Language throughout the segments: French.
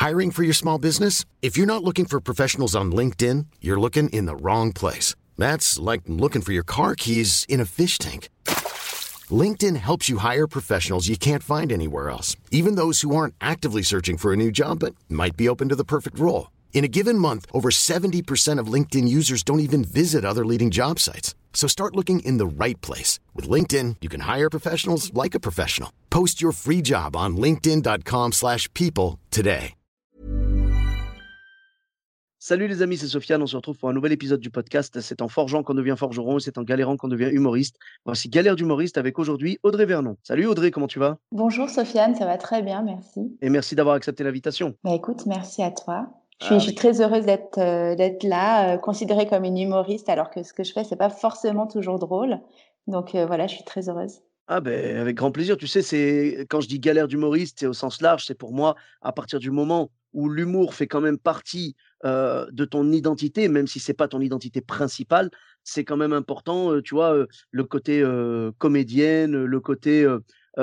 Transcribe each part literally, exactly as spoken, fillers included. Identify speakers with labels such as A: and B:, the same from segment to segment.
A: Hiring for your small business? If you're not looking for professionals on LinkedIn, you're looking in the wrong place. That's like looking for your car keys in a fish tank. LinkedIn helps you hire professionals you can't find anywhere else, even those who aren't actively searching for a new job but might be open to the perfect role. In a given month, over seventy percent of LinkedIn users don't even visit other leading job sites. So start looking in the right place. With LinkedIn, you can hire professionals like a professional. Post your free job on linkedin.com slash people today.
B: Salut les amis, c'est Sofiane, on se retrouve pour un nouvel épisode du podcast. C'est en forgeant qu'on devient forgeron et c'est en galérant qu'on devient humoriste. Voici Galère d'humoriste avec aujourd'hui Audrey Vernon. Salut Audrey, comment tu vas?
C: Bonjour Sofiane, ça va très bien, merci.
B: Et merci d'avoir accepté l'invitation.
C: Bah écoute, merci à toi. Je suis,
B: Ah,
C: je suis
B: avec-
C: très heureuse d'être euh, d'être là, euh, considérée comme une humoriste, alors que ce que je fais, c'est pas forcément toujours drôle. Donc euh, voilà, je suis très heureuse.
B: ah ben, avec grand plaisir. Tu sais, c'est quand je dis galère d'humoriste, c'est au sens large. C'est pour moi, à partir du moment où l'humour fait quand même partie euh, de ton identité, même si c'est pas ton identité principale, c'est quand même important. euh, tu vois, euh, le côté euh, comédienne, le côté euh,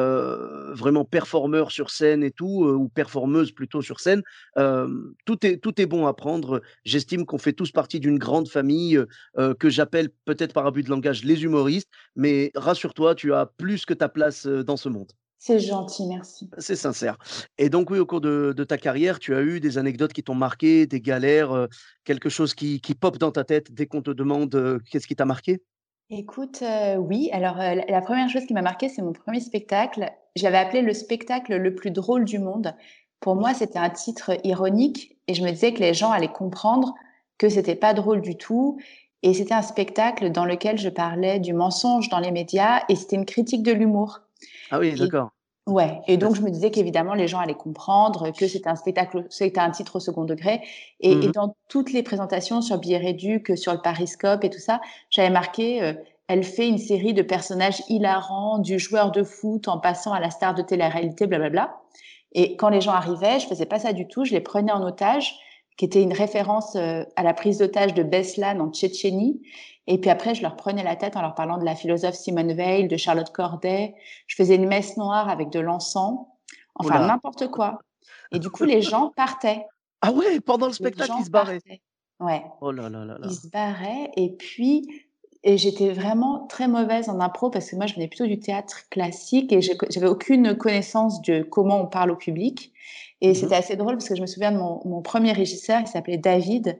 B: euh, vraiment performeur sur scène et tout, euh, ou performeuse plutôt sur scène. euh, tout est tout est bon à prendre. J'estime qu'on fait tous partie d'une grande famille euh, euh, que j'appelle peut-être par abus de langage les humoristes. Mais rassure-toi, tu as plus que ta place, heu, dans ce monde.
C: C'est gentil, merci.
B: C'est sincère. Et donc oui, au cours de de ta carrière, tu as eu des anecdotes qui t'ont marqué, des galères, heu, quelque chose qui qui pop dans ta tête dès qu'on te demande, heu, qu'est-ce qui t'a marqué?
C: Écoute, euh, oui, alors euh, la la première chose qui m'a marquée, c'est mon premier spectacle. J'avais appelé le spectacle le plus drôle du monde. Pour moi, c'était un titre ironique et je me disais que les gens allaient comprendre que c'était pas drôle du tout. Et c'était un spectacle dans lequel je parlais du mensonge dans les médias et c'était une critique de l'humour.
B: Ah oui,
C: Et
B: d'accord.
C: ouais, et
B: Bah,
C: donc
B: c
C: je me disais qu'évidemment les gens allaient comprendre que c'était un spectacle, c'était un titre au second degré. Et, et
B: mmh.
C: dans toutes les présentations sur Billet Réduc, sur le Pariscope et tout ça, j'avais marqué, euh, elle fait une série de personnages hilarants, du joueur de foot en passant à la star de télé-réalité, blablabla. Et quand les gens arrivaient, je faisais pas ça du tout, je les prenais en otage, qui était une référence euh, à la prise d'otage de Beslan en Tchétchénie. Et puis après, je leur prenais la tête en leur parlant de la philosophe Simone Veil, de Charlotte Corday. Je faisais une messe noire avec de l'encens,
B: Oh
C: enfin
B: là!
C: n'importe quoi. Et du coup, les gens partaient.
B: Ah ouais, pendant le
C: Les
B: spectacle,
C: gens
B: ils se barraient?
C: partaient. Ouais,
B: Oh là là là
C: ils
B: là.
C: se barraient. Et puis, et j'étais vraiment très mauvaise en impro parce que moi, je venais plutôt du théâtre classique et je j'avais aucune connaissance de comment on parle au public. Et
B: Mmh.
C: c'était assez drôle parce que je me souviens de mon, mon premier régisseur, il s'appelait David.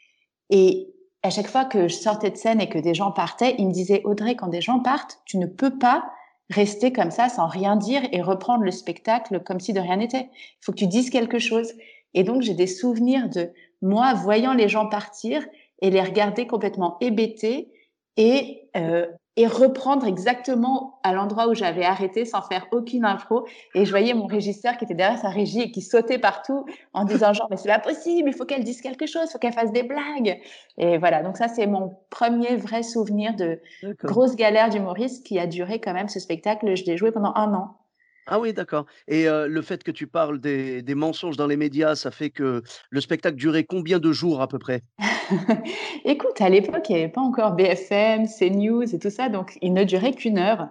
C: Et à chaque fois que je sortais de scène et que des gens partaient, il me disait: Audrey, quand des gens partent, tu ne peux pas rester comme ça sans rien dire et reprendre le spectacle comme si de rien n'était. Il faut que tu dises quelque chose. Et donc, j'ai des souvenirs de moi voyant les gens partir et les regarder complètement hébétés et, euh, et reprendre exactement à l'endroit où j'avais arrêté sans faire aucune impro. Et je voyais mon régisseur qui était derrière sa régie et qui sautait partout en disant genre, mais c'est pas possible, il faut qu'elle dise quelque chose, il faut qu'elle fasse des blagues. Et voilà, donc ça, c'est mon premier vrai souvenir de
B: D'accord.
C: grosse galère d'humoriste qui a duré quand même ce spectacle. Je l'ai joué pendant un an.
B: Ah oui, d'accord. Et heu, le fait que tu parles des des mensonges dans les médias, ça fait que le spectacle durait combien de jours à peu près?
C: Écoute, à l'époque, il n'y avait pas encore B F M, CNews et tout ça, donc il ne durait qu'une heure.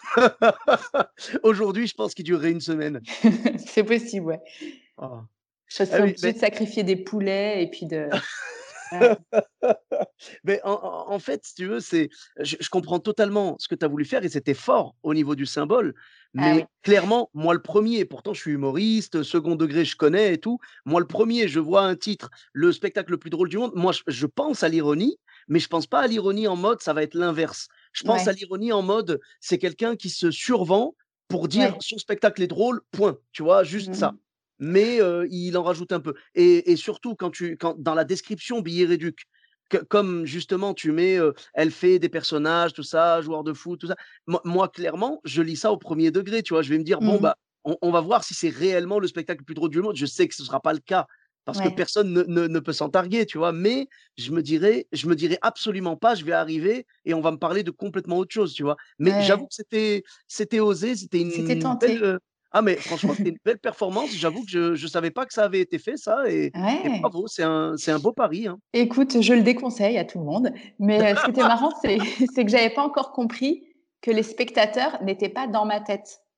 B: Aujourd'hui, je pense qu'il durerait une semaine.
C: C'est possible, ouais.
B: Ah.
C: Je
B: Ah
C: serais
B: oui,
C: obligée
B: beh
C: de sacrifier des poulets et puis de... Ouais.
B: Mais en en en fait, si tu veux, c'est je je comprends totalement ce que tu as voulu faire et c'était fort au niveau du symbole.
C: Ah oui,
B: Mais clairement, moi le premier, pourtant je suis humoriste, second degré, je connais et tout. Moi le premier, je vois un titre, le spectacle le plus drôle du monde. Moi, je je pense à l'ironie, mais je pense pas à l'ironie en mode ça va être l'inverse. Je pense à
C: ouais,
B: l'ironie en mode, c'est quelqu'un qui se survend pour dire
C: ouais.
B: son spectacle est drôle, point. Tu vois? Juste ça.
C: Mhm.
B: Mais, heu, il en rajoute un peu et et surtout quand tu quand dans la description Billet Réduc, que comme justement tu mets, heu, elle fait des personnages, tout ça, joueur de foot, tout ça. Moi moi clairement, je lis ça au premier degré, tu vois? Je vais me dire: «Bon,
C: Mhm.
B: bah, on on va voir si c'est réellement le spectacle le plus drôle du monde». Je sais que ce ne sera pas le cas, parce que
C: Ouais,
B: personne ne ne ne peut s'en targuer, tu vois? Mais je me dirais je me dirais absolument pas: «Je vais arriver et on va me parler de complètement autre chose», tu vois?
C: ouais,
B: Mais j'avoue
C: ouais.
B: que c'était c'était osé, c'était
C: C'était
B: une belle,
C: tenté.
B: heu ah mais franchement, c'était une belle performance. J'avoue que je je savais pas que ça avait été fait ça et et
C: Ouais.
B: bravo, c'est un c'est un beau pari, hein.
C: Écoute, je le déconseille à tout le monde. Mais euh, ce qui était marrant, c'est c'est que j'avais pas encore compris que les spectateurs n'étaient pas dans ma tête.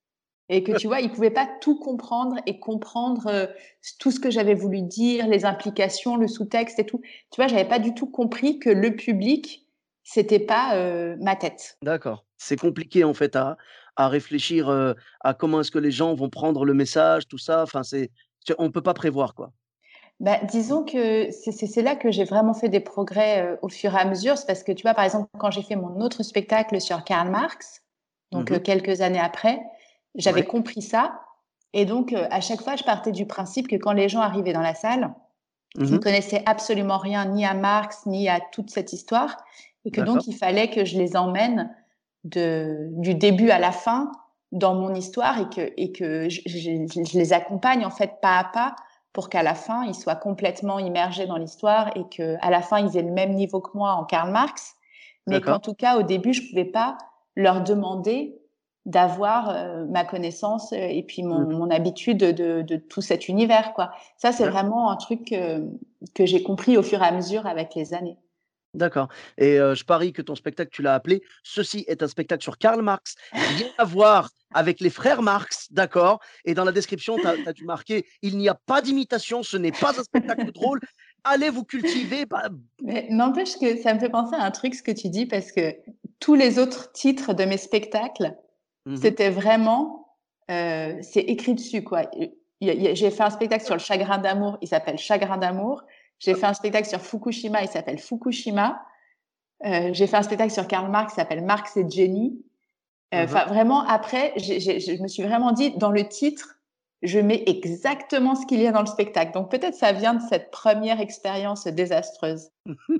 C: Et que tu vois, il pouvait pas tout comprendre et comprendre euh, tout ce que j'avais voulu dire, les implications, le sous-texte et tout. Tu vois, j'avais pas du tout compris que le public, c'était pas euh, ma tête.
B: D'accord. C'est compliqué en fait à à réfléchir, heu, à comment est-ce que les gens vont prendre le message, tout ça. Enfin, c'est tu on peut pas prévoir, quoi.
C: Bah, disons que c'est c'est c'est là que j'ai vraiment fait des progrès euh, au fur et à mesure. C'est parce que tu vois, par exemple, quand j'ai fait mon autre spectacle sur Karl Marx, donc euh,
B: Mmh.
C: quelques années après, j'avais
B: Ouais.
C: compris ça. Et donc, euh, à chaque fois, je partais du principe que quand les gens arrivaient dans la salle, ils ne
B: Mmh.
C: connaissaient absolument rien ni à Marx ni à toute cette histoire, et que
B: D'accord,
C: donc il fallait que je les emmène de, du début à la fin dans mon histoire et que, et que je, je, je les accompagne en fait pas à pas pour qu'à la fin ils soient complètement immergés dans l'histoire et qu'à la fin ils aient le même niveau que moi en Karl Marx, mais qu'en
B: d'accord.
C: tout cas au début je pouvais pas leur demander d'avoir euh, ma connaissance euh, et puis mon,
B: Mmh.
C: mon habitude de, de, de tout cet univers, quoi. Ça, c'est
B: D'accord.
C: vraiment un truc euh, que j'ai compris au fur et à mesure avec les années.
B: D'accord et heu, je parie que ton spectacle, tu l'as appelé: «Ceci est un spectacle sur Karl Marx, rien à voir avec les frères Marx», d'accord et dans la description, tu as dû marquer: «Il n'y a pas d'imitation, ce n'est pas un spectacle drôle, allez vous cultiver». Bah,
C: Mais n'empêche que ça me fait penser à un truc, ce que tu dis, parce que tous les autres titres de mes spectacles,
B: mmh.
C: c'était vraiment, euh, c'est écrit dessus, quoi. Il y a- il y a- J'ai fait un spectacle sur le chagrin d'amour, il s'appelle Chagrin d'amour. J'ai fait un spectacle sur Fukushima, il s'appelle Fukushima. Euh, j'ai fait un spectacle sur Karl Marx, il s'appelle Marx et Jenny.
B: Mmh.
C: Enfin, vraiment, après, j'ai, j'ai, je me suis vraiment dit, dans le titre, je mets exactement ce qu'il y a dans le spectacle. Donc peut-être ça vient de cette première expérience désastreuse.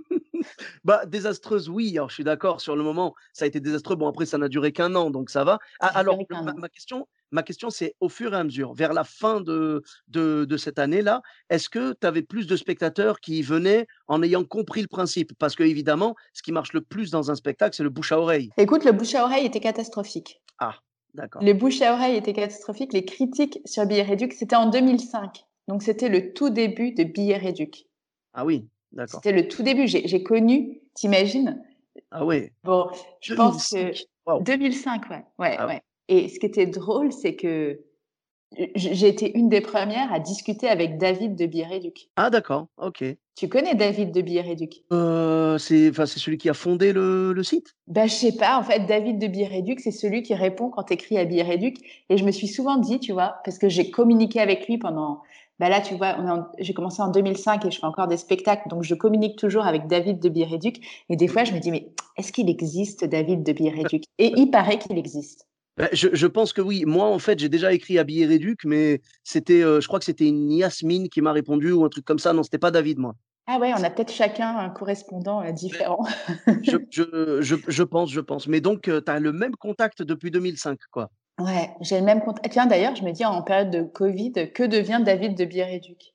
B: Bah, désastreuse, oui, alors je suis d'accord, sur le moment, ça a été désastreux. Bon, après, ça n'a duré qu'un an, donc ça va. A
C: Ça a
B: alors,
C: duré
B: le
C: qu'un
B: ma
C: an.
B: ma question ma question, c'est au fur et à mesure, vers la fin de de de cette année-là, est-ce que tu avais plus de spectateurs qui venaient en ayant compris le principe? Parce qu'évidemment, ce qui marche le plus dans un spectacle, c'est le bouche à oreille.
C: Écoute, le bouche à oreille était catastrophique.
B: Ah, d'accord.
C: Les bouches à oreille étaient catastrophiques. Les critiques sur Billet Réduc, c'était en deux mille cinq. Donc c'était le tout début de Billet Réduc.
B: Ah oui, d'accord.
C: C'était le tout début. J'ai, j'ai connu, t'imagines?
B: Ah ouais,
C: Bon, je pense que
B: deux mille cinq. Waouh!
C: deux mille cinq, ouais, ouais,
B: Ah ouais.
C: ouais. Et ce qui était drôle, c'est que j'ai été une des premières à discuter avec David de Billet-Réduc.
B: Ah d'accord, OK.
C: Tu connais David de Billet-Réduc?
B: Heu, c'est enfin, c'est celui qui a fondé le le site?
C: Ben, je sais pas, en fait, David de Billet-Réduc, c'est celui qui répond quand tu écris à Billet-Réduc. Et je me suis souvent dit, tu vois, parce que j'ai communiqué avec lui pendant, ben là, tu vois, on est en- j'ai commencé en deux mille cinq et je fais encore des spectacles, donc je communique toujours avec David de Billet-Réduc. Et des fois, je me dis, mais est-ce qu'il existe David de Billet-Réduc? Et il paraît qu'il existe.
B: Bah, je je pense que oui. Moi, en fait, j'ai déjà écrit à Billet Réduc, mais c'était, heu, je crois que c'était une Yasmine qui m'a répondu ou un truc comme ça. Non, c'était pas David, moi.
C: Ah ouais, on a peut-être chacun un correspondant euh,
B: Beh,
C: différent.
B: je je je je pense je pense. Mais donc, heu, tu as le même contact depuis deux mille cinq, quoi?
C: Ouais, j'ai le même compte. Tiens, d'ailleurs, je me dis en période de Covid, que devient David de Biéréduc?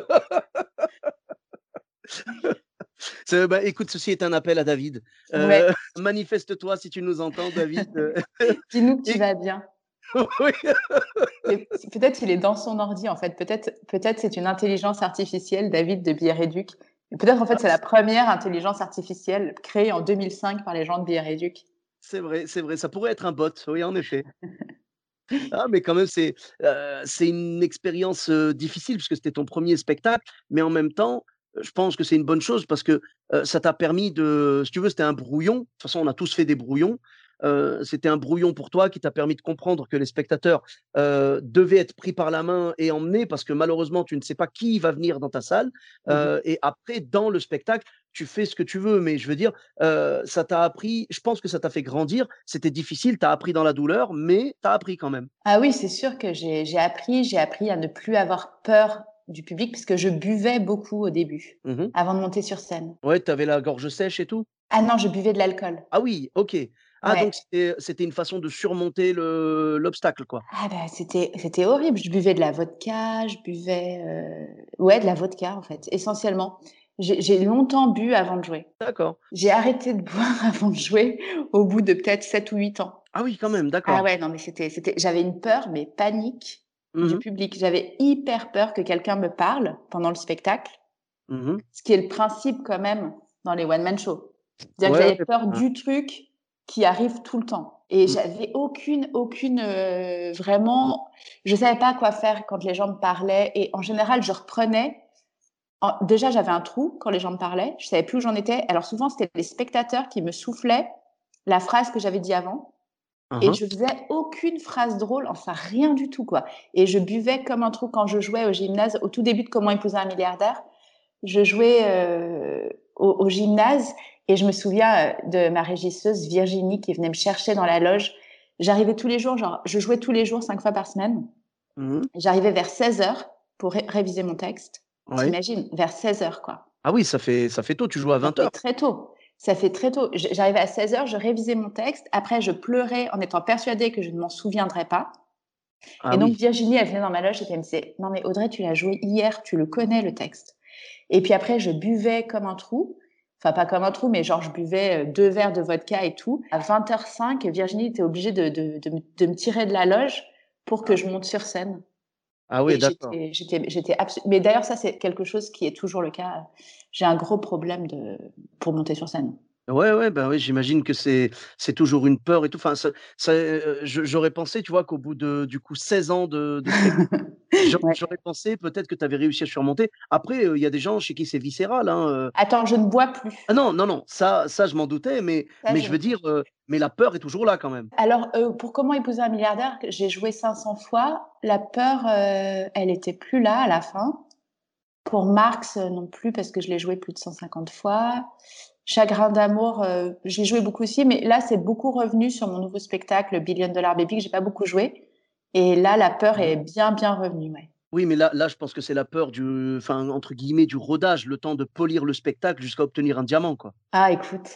B: C'est bah, écoute, ceci est un appel à David.
C: Ouais,
B: Heu, manifeste-toi si tu nous entends, David, heu
C: dis-nous que tu
B: et
C: vas bien.
B: oui.
C: Et peut-être il est dans son ordi, en fait. Peut-être, peut-être c'est une intelligence artificielle, David de Biéréduc. Et peut-être, en fait,
B: Ah,
C: c'est la première intelligence artificielle créée en deux mille cinq par les gens de Biéréduc.
B: c'est vrai, c'est vrai, ça pourrait être un bot, oui, en effet. Ah, mais quand même, c'est, heu, c'est une expérience, heu, difficile puisque c'était ton premier spectacle, mais en même temps, heu, je pense que c'est une bonne chose parce que, heu, ça t'a permis de si tu veux, c'était un brouillon. De toute façon, on a tous fait des brouillons. Heu, c'était un brouillon pour toi qui t'a permis de comprendre que les spectateurs, heu, devaient être pris par la main et emmenés parce que malheureusement, tu ne sais pas qui va venir dans ta salle.
C: Mhm.
B: Heu et après, dans le spectacle, tu fais ce que tu veux, mais je veux dire, heu, ça t'a appris je pense que ça t'a fait grandir. C'était difficile, tu as appris dans la douleur, mais tu as appris quand même.
C: Ah oui, c'est sûr que j'ai, j'ai appris, j'ai appris à ne plus avoir peur du public puisque je buvais beaucoup au début,
B: Mmh mh.
C: avant de monter sur scène.
B: Ouais, tu avais la gorge sèche et tout?
C: Ah non, je buvais de l'alcool.
B: Ah oui, OK. Ah
C: Ouais.
B: donc c'était c'était une façon de surmonter le l'obstacle, quoi?
C: Ah bah, c'était c'était horrible. Je buvais de la vodka, je buvais, heu, ouais, de la vodka, en fait, essentiellement. J'ai j'ai longtemps bu avant de jouer.
B: D'accord.
C: J'ai arrêté de boire avant de jouer au bout de peut-être sept ou huit ans.
B: Ah oui, quand même,
C: Ah
B: d'accord.
C: ouais, non, mais c'était c'était j'avais une peur, mais panique
B: Mmh
C: du
B: mh.
C: public. J'avais hyper peur que quelqu'un me parle pendant le spectacle,
B: Mmh mh.
C: ce qui est le principe quand même dans les one man show. C'est-à-dire que
B: Ouais,
C: j'avais
B: ouais,
C: peur
B: hein.
C: du truc qui arrive tout le temps. Et
B: Mmh.
C: j'avais aucune, aucune, heu, vraiment, je savais pas quoi faire quand les gens me parlaient et en général, je reprenais. En déjà, j'avais un trou quand les gens me parlaient, je savais plus où j'en étais. Alors souvent, c'était les spectateurs qui me soufflaient la phrase que j'avais dit avant
B: Hein,
C: et
B: hein.
C: je faisais aucune phrase drôle, enfin rien du tout, quoi. Et je buvais comme un trou quand je jouais au gymnase, au tout début de Comment épouser un milliardaire. Je jouais, heu, au au gymnase et je me souviens, heu, de ma régisseuse Virginie qui venait me chercher dans la loge. J'arrivais tous les jours, genre, je jouais tous les jours cinq fois par semaine.
B: Mmh.
C: J'arrivais vers seize heures pour ré réviser mon texte.
B: Ouais.
C: T'imagines, vers seize heures, quoi.
B: Ah oui, ça fait ça fait tôt, tu joues à
C: Ça
B: vingt
C: fait
B: heures.
C: très tôt. Ça fait très tôt. J j'arrivais à seize heures, je révisais mon texte. Après, je pleurais en étant persuadée que je ne m'en souviendrais pas.
B: Ah
C: Et donc
B: oui.
C: Virginie, elle venait dans ma loge et puis elle me disait: «Non mais Audrey, tu l'as joué hier, tu le connais le texte». Et puis après, je buvais comme un trou. Enfin, pas comme un trou, mais genre, je buvais euh, deux verres de vodka et tout. À vingt heures cinq, Virginie était obligée de, de, de, me, de me tirer de la loge pour que
B: Ah
C: je monte sur scène.
B: ah ouais,
C: Et
B: d'accord.
C: j'étais, j'étais, j'étais absolument. Mais d'ailleurs, ça, c'est quelque chose qui est toujours le cas. J'ai un gros problème de... pour monter sur scène.
B: Ouais, ouais, bah, oui, j'imagine que c'est c'est toujours une peur et tout. Enfin, ça ça, heu, je j'aurais pensé, tu vois, qu'au bout de, du coup, seize ans de de spectacle, j'au
C: Ouais.
B: j'aurais pensé peut-être que tu avais réussi à surmonter. Après, heu, il y a des gens chez qui c'est viscéral, hein, heu.
C: Attends, je ne bois plus.
B: Ah non, non, non, ça ça je m'en doutais, mais
C: Ça,
B: mais
C: je
B: je
C: ne
B: veux
C: bois
B: dire,
C: plus.
B: heu, mais la peur est toujours là quand même.
C: Alors, euh, pour Comment épouser un milliardaire, que j'ai joué cinq cents fois, la peur, euh, elle était plus là à la fin. Pour Marx, euh, non plus, parce que je l'ai joué plus de cent cinquante fois. Chagrin d'amour, euh, j'ai joué beaucoup aussi, mais là, c'est beaucoup revenu sur mon nouveau spectacle, Billion Dollar Baby, que j'ai pas beaucoup joué. Et là, la peur
B: Mmh.
C: est bien, bien revenue, ouais.
B: Oui, mais là là, je pense que c'est la peur du, enfin, entre guillemets, «du rodage», le temps de polir le spectacle jusqu'à obtenir un diamant, quoi.
C: Ah, écoute,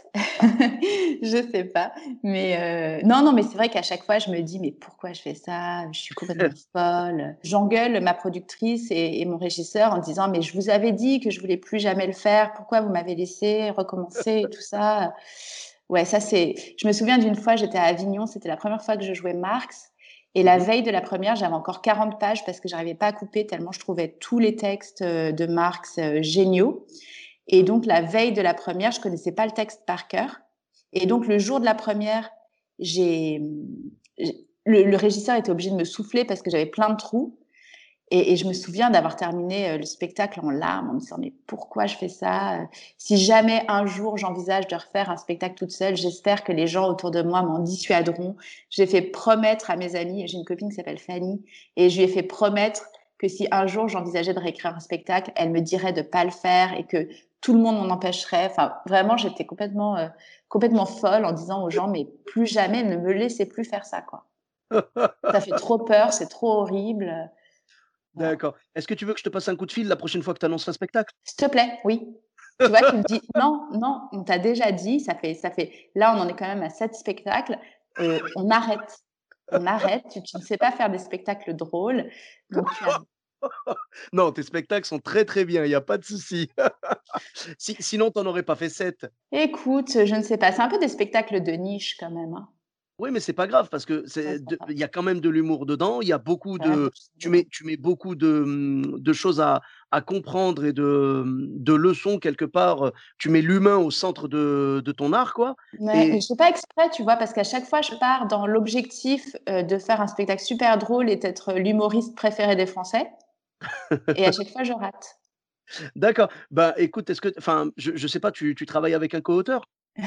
C: je sais pas, mais euh, non, non, mais c'est vrai qu'à chaque fois, je me dis, mais pourquoi je fais ça? Je suis complètement folle. J'engueule ma productrice et, et mon régisseur en disant, mais je vous avais dit que je voulais plus jamais le faire. Pourquoi vous m'avez laissé recommencer et tout ça? Ouais, ça c'est. Je me souviens d'une fois, j'étais à Avignon, c'était la première fois que je jouais Marx. Et la
B: Mmh.
C: veille de la première, j'avais encore quarante pages parce que j'arrivais pas à couper tellement je trouvais tous les textes euh, de Marx euh, géniaux. Et donc, la veille de la première, je connaissais pas le texte par cœur. Et donc, le jour de la première, j'ai, le, le régisseur était obligé de me souffler parce que j'avais plein de trous. Et, et je me souviens d'avoir terminé euh, le spectacle en larmes, en me disant, mais pourquoi je fais ça? Si jamais un jour j'envisage de refaire un spectacle toute seule, j'espère que les gens autour de moi m'en dissuaderont. J'ai fait promettre à mes amis, j'ai une copine qui s'appelle Fanny, et je lui ai fait promettre que si un jour j'envisageais de réécrire un spectacle, elle me dirait de pas le faire et que tout le monde m'en empêcherait. Enfin, vraiment, j'étais complètement, euh, complètement folle en disant aux gens, mais plus jamais, ne me laissez plus faire ça, quoi. Ça fait trop peur, c'est trop horrible. Voilà.
B: D'accord. Est-ce que tu veux que je te passe un coup de fil la prochaine fois que tu annonces un spectacle?
C: S'il te plaît, oui. Tu vois, tu me dis: «Non, non, on t'a déjà dit, ça fait ça fait» là, on en est quand même à sept spectacles, heu, on arrête. On arrête, tu tu ne sais pas faire des spectacles drôles, donc tu arrêtes.
B: Non, tes spectacles sont très, très bien, il y a pas de souci. Si sinon tu en aurais pas fait sept.
C: Écoute, je ne sais pas, c'est un peu des spectacles de niche quand même, hein.
B: Oui, mais c'est pas grave parce que
C: Ouais,
B: c'est
C: c'est pas
B: de
C: grave.
B: il y a quand même de l'humour dedans, il y a beaucoup
C: Il y a
B: de,
C: beaucoup de choses
B: tu
C: dedans.
B: mets tu mets beaucoup de, mmh, de choses à à comprendre et de, mmh, de leçons quelque part, heu, tu mets l'humain au centre de de ton art, quoi.
C: Mais
B: Et
C: je fais pas exprès, tu vois? Parce qu'à chaque fois, je pars dans l'objectif, heu, de faire un spectacle super drôle et d'être l'humoriste préféré des Français et à chaque fois, je rate.
B: d'accord. Bah, écoute, est-ce que, enfin, je je sais pas, tu tu travailles avec un coauteur?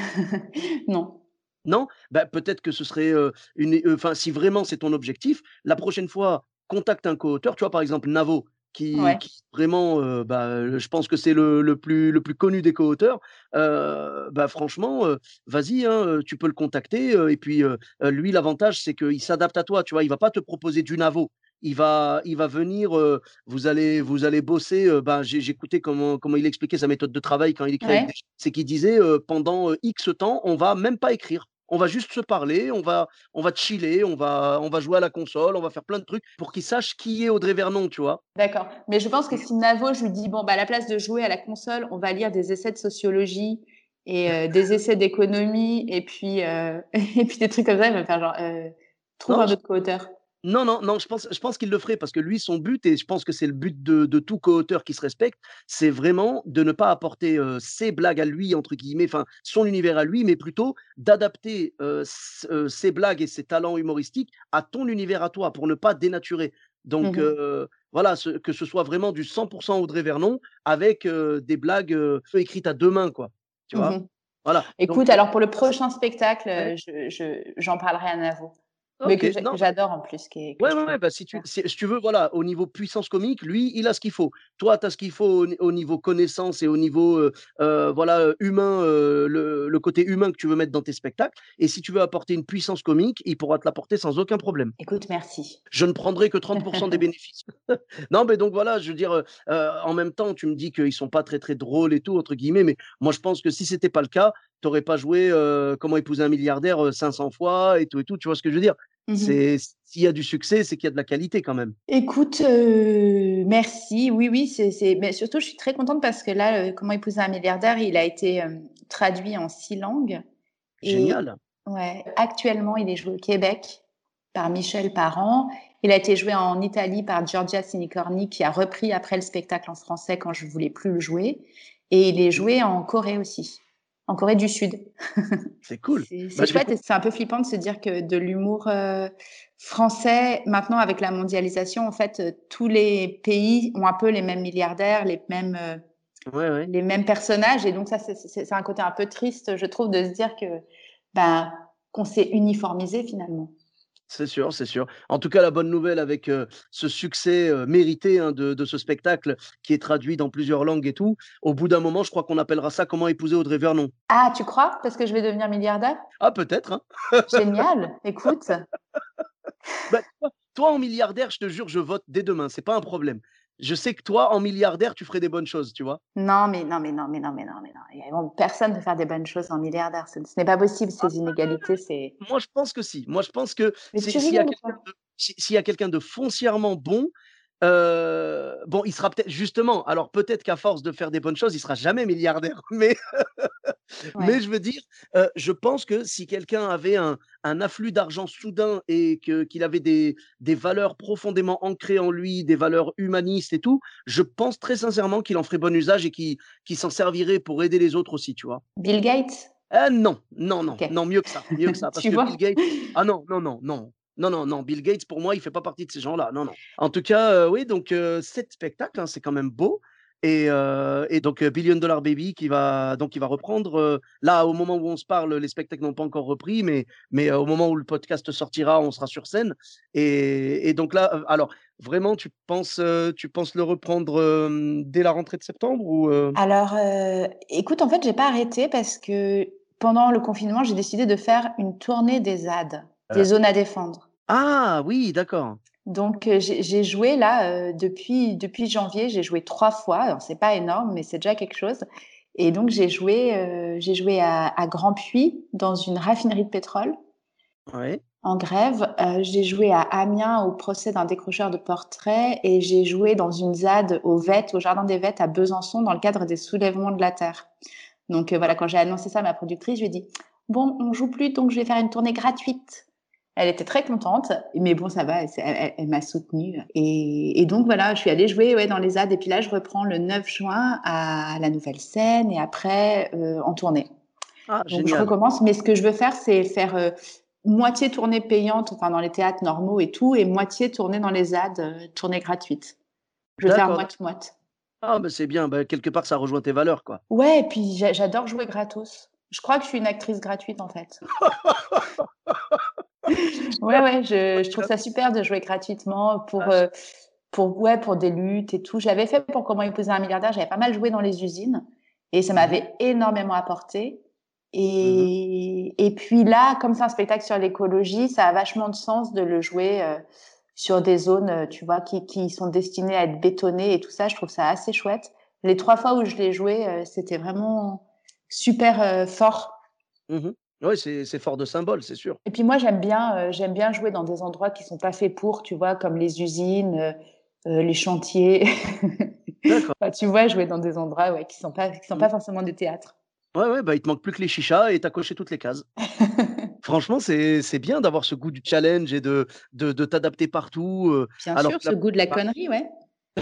C: Non.
B: Non? Bah, peut-être que ce serait, heu, une heu, enfin, si vraiment c'est ton objectif, la prochaine fois, contacte un coauteur. Tu vois, par exemple, Navo, qui
C: Ouais.
B: qui vraiment, heu, bah, heu, je pense que c'est le le plus le plus connu des coauteurs. Heu, bah, franchement, heu, vas-y, hein, heu, tu peux le contacter, heu et puis, heu heu, lui, l'avantage, c'est qu'il s'adapte à toi, tu vois? Il va pas te proposer du Navo. Il va il va venir, heu, vous allez vous allez bosser, heu, ben, j'ai j'écoutais comment comment il expliquait sa méthode de travail quand il écrit avec des,
C: Ouais.
B: c'est qu'il disait, heu: «Pendant, heu, X temps, on va même pas écrire. On va juste se parler, on va on va chiller, on va on va jouer à la console, on va faire plein de trucs pour qu'il sache qui est Audrey Vernon», tu vois?
C: D'accord. Mais je pense que si Navo, je lui dis, bon, bah, à la place de jouer à la console, on va lire des essais de sociologie et euh, des essais d'économie et puis, euh, et puis des trucs comme ça, il va me faire genre, euh, trouve
B: Non,
C: un autre co-auteur.
B: Non, non, non, je pense je pense qu'il le ferait parce que lui, son but et je pense que c'est le but de de tout co-auteur qui se respecte, c'est vraiment de ne pas apporter, heu, «ses blagues à lui» entre guillemets, enfin, son univers à lui, mais plutôt d'adapter, heu, s heu, ses blagues et ses talents humoristiques à ton univers à toi pour ne pas dénaturer. Donc
C: Mmh.
B: heu, voilà, ce que ce soit vraiment du cent pour cent Audrey Vernon avec, heu, des blagues, heu, écrites à deux mains, quoi. Tu vois?
C: Mmh.
B: Voilà, donc
C: Écoute,
B: heu,
C: alors pour le
B: ça c'est
C: prochain spectacle,
B: ouais,
C: heu, je je j'en parlerai à Navo, mais que
B: OK,
C: j'ai que
B: non, bah
C: j'adore en plus, qui est que
B: ouais,
C: je
B: ouais,
C: trouve
B: ouais, bah, si tu
C: super.
B: si si tu veux, voilà, au niveau puissance comique, lui, il a ce qu'il faut. Toi, tu as ce qu'il faut au ni au niveau connaissance et au niveau, heu heu, voilà, heu, humain, heu, le le côté humain que tu veux mettre dans tes spectacles et si tu veux apporter une puissance comique, il pourra te l'apporter sans aucun problème.
C: Écoute, merci.
B: Je ne prendrai que trente pour cent des bénéfices. Non, mais donc voilà, je veux dire, heu heu, en même temps, tu me dis qu'ils sont pas très, très «drôles» et tout, entre guillemets, mais moi, je pense que si c'était pas le cas, tu aurais pas joué, heu, Comment épouser un milliardaire, heu, cinq cents fois et tout et tout, tu vois ce que je veux dire?
C: Mmh.
B: C'est s'il y a du succès, c'est qu'il y a de la qualité quand même.
C: Écoute, heu, merci. Oui, oui, c'est c'est mais surtout, je suis très contente parce que là, heu, Comment épouser un milliardaire, il a été, hem, traduit en six langues et
B: Génial.
C: ouais, actuellement, il est joué au Québec par Michel Parent. Il a été joué en Italie par Giorgia Sinicorni qui a repris après le spectacle en français quand je voulais plus le jouer et il est
B: Mmh.
C: joué en Corée aussi, en Corée du Sud.
B: C'est cool.
C: C'est c'est
B: Bah, je vais
C: chouette
B: pou
C: et c'est un peu flippant de se dire que de l'humour, heu, français, maintenant avec la mondialisation, en fait, heu, tous les pays ont un peu les mêmes milliardaires, les mêmes, heu,
B: ouais, ouais.
C: les mêmes personnages et donc ça, c'est c'est c'est un côté un peu triste, je trouve, de se dire que, ben, qu'on s'est uniformisé finalement.
B: C'est sûr, c'est sûr. En tout cas, la bonne nouvelle avec, heu, ce succès, heu, mérité, hein, de de ce spectacle qui est traduit dans plusieurs langues et tout, au bout d'un moment, je crois qu'on appellera ça «Comment épouser Audrey Vernon».
C: Ah, tu crois? Parce que je vais devenir milliardaire?
B: Ah peut-être, hein.
C: Génial, écoute.
B: Bah, toi toi en milliardaire, je te jure, je vote dès demain, c'est pas un problème. Je sais que toi, en milliardaire, tu ferais des bonnes choses, tu vois?
C: Non, mais non, mais non, mais non, mais non, mais non. Il y a bon, personne ne peut faire des bonnes choses en milliardaire. Ce ce n'est pas possible, ces inégalités, c'est
B: Moi, je pense que si. Moi, je pense que
C: mais tu
B: si s'il y a
C: rigoles ou
B: quelqu'un
C: quoi?
B: de si s'il y a quelqu'un de foncièrement bon, heu, bon, il sera peut-être justement, alors peut-être qu'à force de faire des bonnes choses, il sera jamais milliardaire, mais mais
C: Ouais.
B: je veux dire, heu, je pense que si quelqu'un avait un un afflux d'argent soudain et que qu'il avait des des valeurs profondément ancrées en lui, des valeurs humanistes et tout, je pense très sincèrement qu'il en ferait bon usage et qu'il qu'il s'en servirait pour aider les autres aussi, tu vois?
C: Bill Gates?
B: Ah non, non, non,
C: OK.
B: non, mieux que ça, mieux que ça, parce
C: Tu
B: que Bill
C: vois?
B: Gates ah non, non, non, non, non, non, non, Bill Gates pour moi, il fait pas partie de ces gens-là, non, non. En tout cas, heu, oui, donc heu, sept spectacles, hein, c'est quand même beau et heu et donc heu, Billion Dollar Baby qui va donc il va reprendre, heu, là, au moment où on se parle, les spectacles n'ont pas encore repris, mais mais heu, au moment où le podcast sortira, on sera sur scène et et donc là, heu, alors vraiment tu penses, heu, tu penses le reprendre, hem, dès la rentrée de septembre ou heu?
C: Alors, heu, écoute, en fait, j'ai pas arrêté parce que pendant le confinement, j'ai décidé de faire une tournée des ZAD, des zones à défendre.
B: Ah oui, d'accord.
C: Donc, heu, j'ai j'ai joué là, heu, depuis depuis janvier, j'ai joué trois fois. Alors c'est pas énorme, mais c'est déjà quelque chose et donc j'ai joué, heu, j'ai joué à à Grand-Puy, dans une raffinerie de pétrole,
B: Ouais.
C: en grève. Heu, j'ai joué à Amiens au procès d'un décrocheur de portraits et j'ai joué dans une ZAD au V E T, au jardin des Vètes à Besançon, dans le cadre des soulèvements de la terre. Donc, heu, voilà, quand j'ai annoncé ça à ma productrice, je lui ai dit: «Bon, on joue plus, donc je vais faire une tournée gratuite». Elle était très contente, mais bon, ça va, elle s'est elle elle elle m'a soutenue et et donc voilà, je suis allée jouer, ouais, dans les ZAD et puis là, je reprends le neuf juin à la Nouvelle-Scène et après, heu, en tournée.
B: Ah
C: Donc je
B: génial.
C: recommence, mais ce que je veux faire, c'est faire, heu, moitié tournée payante, enfin dans les théâtres normaux et tout et moitié tournée dans les ZAD, heu, tournée gratuite. Je veux faire
B: D'accord, d'accord.
C: moite-moite.
B: Ah bah, c'est bien, bah, quelque part ça rejoint tes valeurs, quoi.
C: Ouais et puis j'a j'adore jouer gratos. Je crois que je suis une actrice gratuite, en fait. Ouais, ouais, je je trouve ça super de jouer gratuitement pour,
B: Ah j
C: heu, pour ouais, pour des luttes et tout. J'avais fait pour Comment épouser un milliardaire, j'avais pas mal joué dans les usines et ça
B: mmh mh,
C: m'avait énormément apporté
B: mmh mh.
C: et et puis là, comme c'est un spectacle sur l'écologie, ça a vachement de sens de le jouer, heu, sur des zones, heu, tu vois, qui qui sont destinées à être bétonnées et tout ça. Je trouve ça assez chouette. Les trois fois où je l'ai joué, heu, c'était vraiment super, heu, fort.
B: Mmh. Ouais, c'est c'est fort de symbole, c'est sûr.
C: Et puis moi, j'aime bien, heu, j'aime bien jouer dans des endroits qui sont pas faits pour, tu vois? Comme les usines, heu heu, les chantiers.
B: D'accord.
C: Enfin, tu vois? Jouer dans des endroits, ouais, qui sont pas qui sont
B: Mmh.
C: pas forcément des théâtres.
B: Ouais, ouais, bah, il te manque plus que les chichas et tu as coché toutes les cases. Franchement, c'est c'est bien d'avoir ce goût du challenge et de de de t'adapter partout, heu,
C: Bien
B: alors
C: sûr,
B: que la
C: ce goût de la
B: bah
C: connerie, ouais.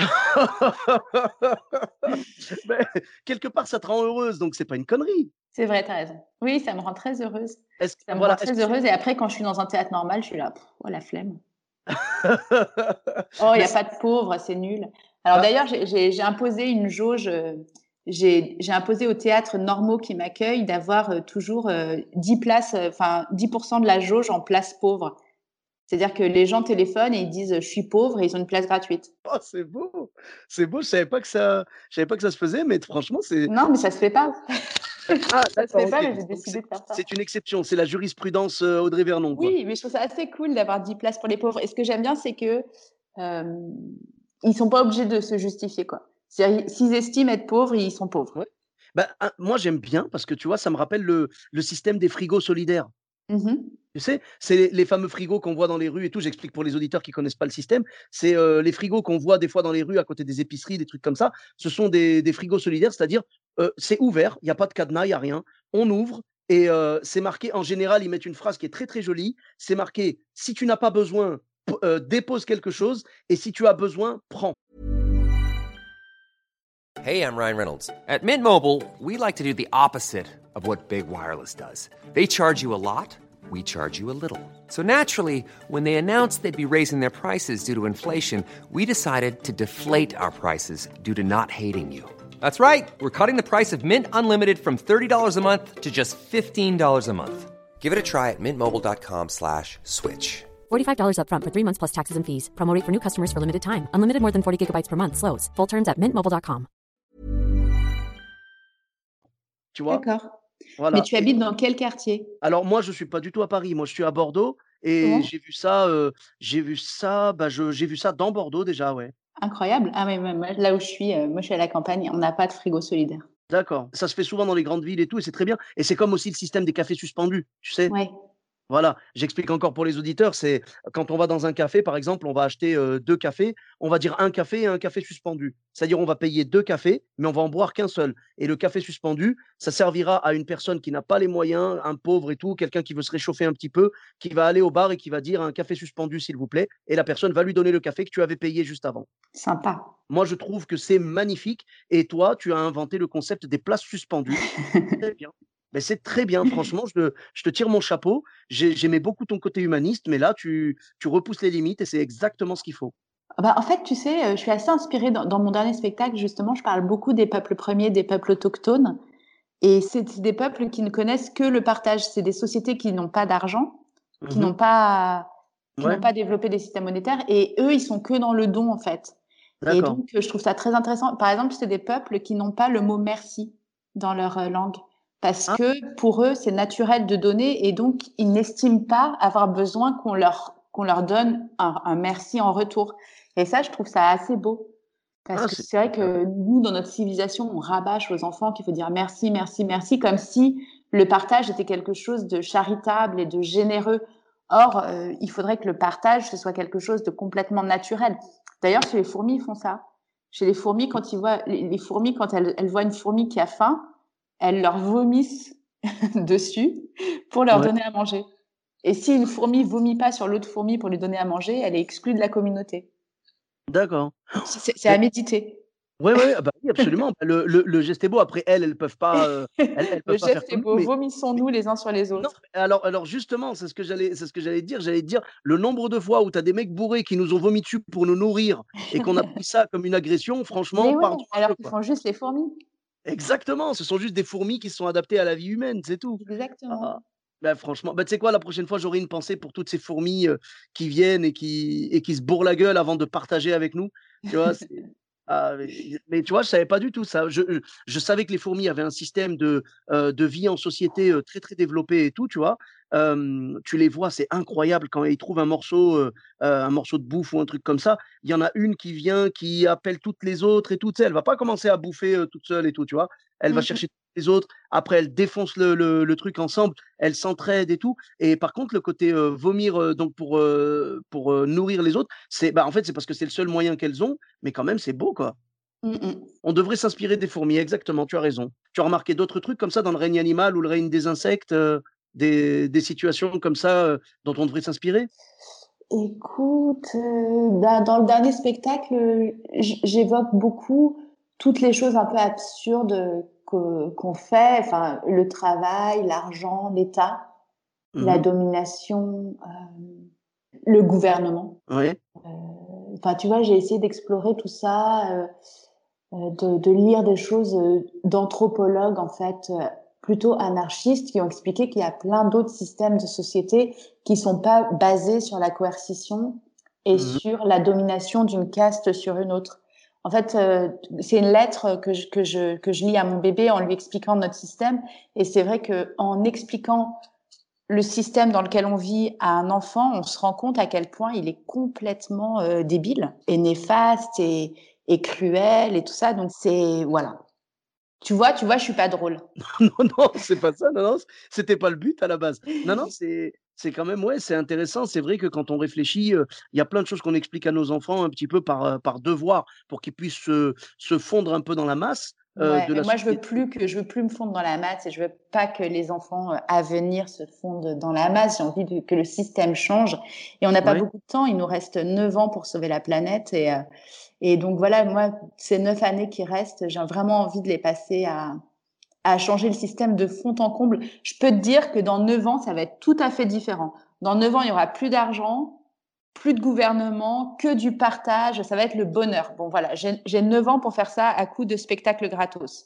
B: beh, quelque part, ça te rend heureuse, donc c'est pas une connerie.
C: C'est vrai, tu as raison. Oui, ça me rend très heureuse.
B: Est-ce
C: Ça me rend
B: voilà, est-ce
C: très
B: que c'est
C: heureuse et après quand je suis dans un théâtre normal, je suis là: «Oh la flemme. Oh, il y
B: mais
C: a
B: c'est
C: pas de pauvres, c'est nul». Alors
B: bah,
C: d'ailleurs, j'ai j'ai j'ai imposé une jauge, heu, j'ai j'ai imposé aux théâtres normaux qui m'accueillent d'avoir, heu, toujours, heu, dix places, heu, enfin dix de la jauge en place pauvre. C'est-à-dire que les gens téléphonent et ils disent: «Je suis pauvre» et ils ont une place gratuite.
B: oh, c'est beau! C'est beau, je savais pas que ça je savais pas que ça se faisait, mais franchement, c'est
C: Non, mais ça se fait pas.
B: ah
C: Ça se fait
B: d'accord,
C: pas,
B: OK.
C: mais j'ai
B: Donc
C: décidé
B: c'est
C: de faire ça.
B: c'est une exception, c'est la jurisprudence, heu, Audrey Vernon, quoi.
C: Oui, mais je trouve ça assez cool d'avoir dix places pour les pauvres et ce que j'aime bien, c'est que, hem, ils sont pas obligés de se justifier, quoi. C'est-à-dire, s'ils estiment être pauvres, ils sont pauvres.
B: Ouais. Bah, un moi, j'aime bien parce que, tu vois, ça me rappelle le le système des frigos solidaires.
C: Mmh mh.
B: Tu sais? C'est les les fameux frigos qu'on voit dans les rues et tout. J'explique pour les auditeurs qui connaissent pas le système. C'est, heu, les frigos qu'on voit des fois dans les rues à côté des épiceries, des trucs comme ça. Ce sont des des frigos solidaires, c'est-à-dire, heu, c'est ouvert, il y a pas de cadenas, il y a rien. On ouvre et heu, c'est marqué en général, ils mettent une phrase qui est très, très jolie. C'est marqué: «Si tu n'as pas besoin, p heu, dépose quelque chose et si tu as besoin, prends».
D: Hey, I'm Ryan Reynolds. At Mint Mobile, we like to do the opposite of what Big Wireless does. They charge you a lot, we charge you a little. So naturally, when they announced they'd be raising their prices due to inflation, we decided to deflate our prices due to not hating you. That's right. We're cutting the price of Mint Unlimited from thirty dollars a month to just fifteen dollars a month. Give it a try at mintmobile.com slash switch.
E: forty-five dollars up front for three months plus taxes and fees. Promo rate for new customers for limited time. Unlimited more than forty gigabytes per month slows. Full terms at mint mobile dot com.
B: Tu vois?
C: D'accord. Mais
B: Voilà
C: tu
B: et
C: habites dans quel quartier?
B: alors moi, je suis pas du tout à Paris. Moi, je suis à Bordeaux et
C: Comment?
B: j'ai vu ça, heu, j'ai vu ça, bah, je j'ai vu ça dans Bordeaux déjà, ouais.
C: Incroyable. Ah ouais, ouais, moi, là où je suis, heu, moi, je suis à la campagne, on n'a pas de frigo solidaire.
B: D'accord. Ça se fait souvent dans les grandes villes et tout et c'est très bien et c'est comme aussi le système des cafés suspendus, tu sais?
C: Ouais.
B: Voilà, j'explique encore pour les auditeurs, c'est quand on va dans un café, par exemple, on va acheter, heu, deux cafés, on va dire un café et un café suspendu. C'est-à-dire on va payer deux cafés, mais on va en boire qu'un seul et le café suspendu, ça servira à une personne qui n'a pas les moyens, un pauvre et tout, quelqu'un qui veut se réchauffer un petit peu, qui va aller au bar et qui va dire: «Un café suspendu, s'il vous plaît» et la personne va lui donner le café que tu avais payé juste avant.
C: Sympa.
B: Moi, je trouve que c'est magnifique et toi, tu as inventé le concept des places suspendues. Très bien. Mais c'est très bien, franchement, je te je te tire mon chapeau. J'ai j'aimais beaucoup ton côté humaniste, mais là, tu tu repousses les limites et c'est exactement ce qu'il faut.
C: Bah, en fait, tu sais, heu, je suis assez inspirée dans dans mon dernier spectacle, justement, je parle beaucoup des peuples premiers, des peuples autochtones et c'est c'est des peuples qui ne connaissent que le partage. C'est des sociétés qui n'ont pas d'argent, qui
B: Mmh.
C: n'ont pas qui n'ont
B: Ouais,
C: pas développé des systèmes monétaires et eux, ils sont que dans le don, en fait et
B: d'accord.
C: donc heu, je trouve ça très intéressant. Par exemple, c'est des peuples qui n'ont pas le mot «merci» dans leur, heu, langue parce
B: Ah,
C: que pour eux, c'est naturel de donner et donc ils n'estiment pas avoir besoin qu'on leur qu'on leur donne un un merci en retour et ça, je trouve ça assez beau parce
B: ah,
C: que
B: c'est
C: c'est vrai
B: super.
C: que nous, dans notre civilisation, on rabâche aux enfants qu'il faut dire merci, merci, merci, comme si le partage était quelque chose de charitable et de généreux. Or, heu, il faudrait que le partage, ce soit quelque chose de complètement naturel. D'ailleurs, chez les fourmis, ils font ça. Chez les fourmis, quand ils voient les les fourmis, quand elles elles voient une fourmi qui a faim, elles leur vomissent dessus pour leur
B: Ouais,
C: donner à manger. Et si une fourmi vomit pas sur l'autre fourmi pour lui donner à manger, elle est exclue de la communauté.
B: d'accord.
C: C'est c'est c'est
B: Mais
C: à méditer.
B: ouais, ouais, ah bah, oui, absolument. Bah, le le le geste est beau. Après elles, elles peuvent pas, heu, elles elles
C: Le
B: peuvent pas faire
C: geste est
B: comme nous,
C: beau,
B: mais mais
C: vomissons-nous les uns sur les
B: non,
C: autres.
B: mais alors alors justement, c'est ce que j'allais c'est ce que j'allais te dire. J'allais te dire, le nombre de fois où tu as des mecs bourrés qui nous ont vomi dessus pour nous nourrir et qu'on a pris ça comme une agression, franchement,
C: Mais ouais,
B: pardon un
C: alors
B: peu,
C: qu'ils
B: quoi.
C: font juste les fourmis.
B: Exactement, ce sont juste des fourmis qui se sont adaptées à la vie humaine, c'est tout.
C: Exactement.
B: Ah, bah, franchement, bah, tu sais quoi? La prochaine fois, j'aurai une pensée pour toutes ces fourmis, heu, qui viennent et qui et qui se bourrent la gueule avant de partager avec nous, tu vois? C'est ah, mais mais tu vois, je savais pas du tout ça. Je, heu, je savais que les fourmis avaient un système de, heu, de vie en société, heu, très, très développé et tout, tu vois? Hem, tu les vois, c'est incroyable quand ils trouvent un morceau, heu heu, un morceau de bouffe ou un truc comme ça, il y en a une qui vient, qui appelle toutes les autres et tout, tu sais? Elle va pas commencer à bouffer, heu, toute seule et tout, tu vois? Elle va
C: Mmh mh.
B: chercher les autres, après elles défoncent le le le truc ensemble, elles s'entraident et tout et par contre le côté, heu, vomir, heu, donc pour, heu pour, heu, nourrir les autres, c'est bah, en fait, c'est parce que c'est le seul moyen qu'elles ont, mais quand même c'est beau, quoi.
C: Mmh mh.
B: On devrait s'inspirer des fourmis, exactement, tu as raison. Tu as remarqué d'autres trucs comme ça dans le règne animal ou le règne des insectes, heu? des, des situations comme ça euh, dont on devrait s'inspirer?
C: Écoute, euh, bah, dans le dernier spectacle, euh, j- j'évoque beaucoup toutes les choses un peu absurdes que- qu'on fait, enfin, le travail, l'argent, l'État, la
B: Mhm.
C: domination, euh, le gouvernement.
B: Ouais.
C: Enfin, tu vois, j'ai essayé d'explorer tout ça, euh, euh, de, de lire des choses euh, d'anthropologues, en fait, euh, plutôt anarchistes, qui ont expliqué qu'il y a plein d'autres systèmes de société qui sont pas basés sur la coercition et
B: Mhm.
C: sur la domination d'une caste sur une autre. En fait, euh, c'est une lettre que je, que je que je lis à mon bébé en lui expliquant notre système. Et c'est vrai que en expliquant le système dans lequel on vit à un enfant, on se rend compte à quel point il est complètement euh, débile et néfaste et, et cruel et tout ça. Donc c'est voilà. Tu vois, tu vois, je suis pas drôle.
B: Non, non, c'est pas ça, non, non, c'était pas le but à la base. Non, non, c'est c'est quand même ouais, c'est intéressant. C'est vrai que quand on réfléchit, heu, il y a plein de choses qu'on explique à nos enfants un petit peu par, heu, par devoir pour qu'ils puissent se se fondre un peu dans la masse, heu,
C: Ouais,
B: de
C: mais
B: la
C: moi je veux
B: société.
C: plus que je veux plus me fondre dans la masse et je veux pas que les enfants euh, à venir se fondent dans la masse. J'ai envie de, que le système change et on n'a pas
B: Ouais.
C: beaucoup de temps. Il nous reste neuf ans pour sauver la planète et euh, et donc voilà, moi ces neuf années qui restent, j'ai vraiment envie de les passer à à changer le système de fond en comble. Je peux te dire que dans neuf ans, ça va être tout à fait différent. Dans neuf ans, il y aura plus d'argent, plus de gouvernement, que du partage. Ça va être le bonheur. Bon, voilà, j'ai, j'ai neuf ans pour faire ça à coup de spectacle gratos.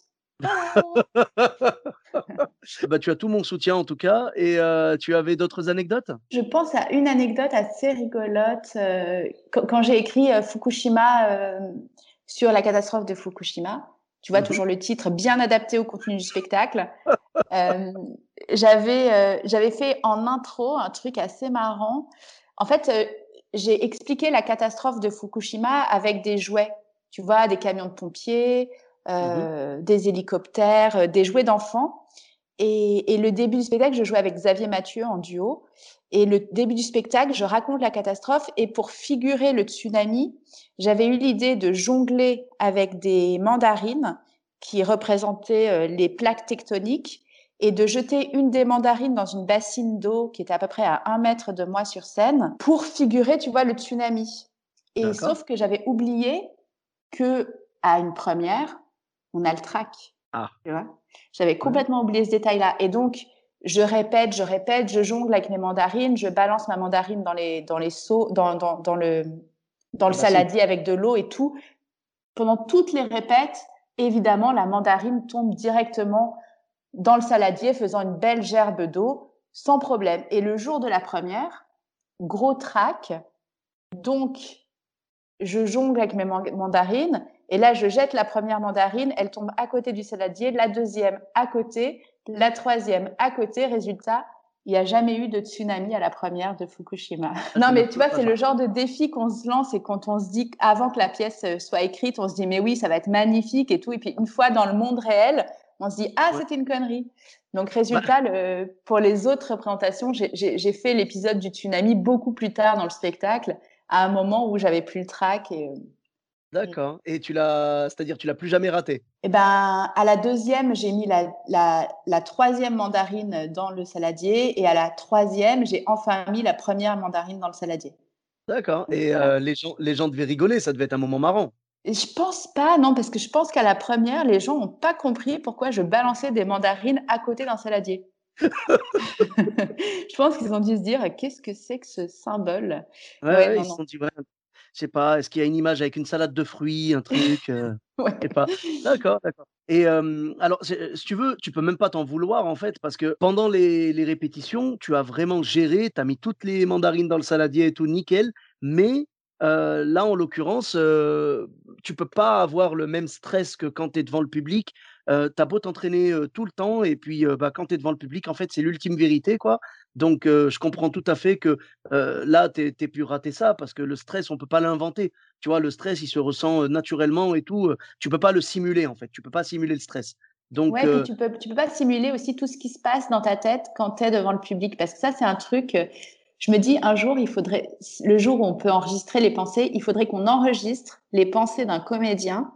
B: Bah, tu as tout mon soutien en tout cas et heu, tu avais d'autres anecdotes?
C: Je pense à une anecdote assez rigolote. Euh, quand, quand j'ai écrit euh, Fukushima euh, sur la catastrophe de Fukushima, tu vois
B: Mmh mh.
C: toujours le titre bien adapté au contenu du spectacle. Euh, j'avais euh, j'avais fait en intro un truc assez marrant. En fait, euh, j'ai expliqué la catastrophe de Fukushima avec des jouets. Tu vois, des camions de pompiers,
B: Mmh.
C: euh, des hélicoptères, euh, des jouets d'enfants. Et, et le début du spectacle, je jouais avec Xavier Mathieu en duo. Et le début du spectacle, je raconte la catastrophe. Et pour figurer le tsunami, j'avais eu l'idée de jongler avec des mandarines qui représentaient euh, les plaques tectoniques et de jeter une des mandarines dans une bassine d'eau qui était à peu près à un mètre de moi sur scène pour figurer, tu vois, le tsunami. Et
B: D'accord.
C: sauf que j'avais oublié que à une première, on a le trac,
B: Ah,
C: tu vois. J'avais
B: ouais.
C: complètement oublié ce détail-là. Et donc, je répète, je répète, je jongle avec mes mandarines, je balance ma mandarine dans les, dans les seaux, dans, dans, dans le, dans le
B: La bassine.
C: saladier avec de l'eau et tout. Pendant toutes les répètes, évidemment, la mandarine tombe directement dans le saladier, faisant une belle gerbe d'eau, sans problème. Et le jour de la première, gros trac. Donc, je jongle avec mes mandarines. Et là, je jette la première mandarine, elle tombe à côté du saladier, la deuxième à côté, la troisième à côté. Résultat, il n'y a jamais eu de tsunami à la première de Fukushima.
B: Ah,
C: Non,
B: je ne
C: mais tu
B: peux
C: vois,
B: pas
C: c'est le
B: croire.
C: genre de défi qu'on se lance et quand on se dit, avant que la pièce soit écrite, on se dit, mais oui, ça va être magnifique et tout. Et puis, une fois dans le monde réel, on se dit, ah,
B: Ouais.
C: c'était une connerie. Donc,
B: Bah,
C: résultat, le, pour les autres représentations, j'ai, j'ai, j'ai fait l'épisode du tsunami beaucoup plus tard dans le spectacle, à un moment où j'avais plus le trac et, et,
B: d'accord et tu l'as c'est-à-dire tu l'as plus jamais raté?
C: et ben, à la deuxième, j'ai mis la, la, la troisième mandarine dans le saladier et à la troisième, j'ai enfin mis la première mandarine dans le saladier.
B: D'accord
C: Donc,
B: et
C: voilà.
B: heu, les gens les gens devaient rigoler, ça devait être un moment marrant?
C: Et je pense pas, non, parce que je pense qu'à la première, les gens ont pas compris pourquoi je balançais des mandarines à côté d'un saladier. Je pense qu'ils ont dû se dire, qu'est-ce que c'est que ce symbole?
B: Ouais,
C: Ouais,
B: ouais,
C: non,
B: ils se
C: non.
B: sont dit: «Ouais, je sais pas, est-ce qu'il y a une image avec une salade de fruits, un truc, heu?»
C: Ouais.
B: je sais pas. D'accord, d'accord et hem, alors c'est si tu veux, tu peux même pas t'en vouloir en fait parce que pendant les les répétitions, tu as vraiment géré, tu as mis toutes les mandarines dans le saladier et tout nickel, mais heu, là en l'occurrence, heu, tu peux pas avoir le même stress que quand tu es devant le public. Heu, tu as beau t'entraîner, heu, tout le temps et puis, heu, bah, quand tu es devant le public, en fait, c'est l'ultime vérité, quoi. Donc heu, je comprends tout à fait que, heu, là, tu aies pu rater ça parce que le stress, on peut pas l'inventer. Tu vois? Le stress, il se ressent, heu, naturellement et tout, heu, tu peux pas le simuler, en fait. Tu peux pas simuler le stress. Donc
C: Ouais, puis
B: heu,
C: tu peux, tu peux pas simuler aussi tout ce qui se passe dans ta tête quand tu es devant le public, parce que ça, c'est un truc, euh, je me dis, un jour, il faudrait, le jour où on peut enregistrer les pensées, il faudrait qu'on enregistre les pensées d'un comédien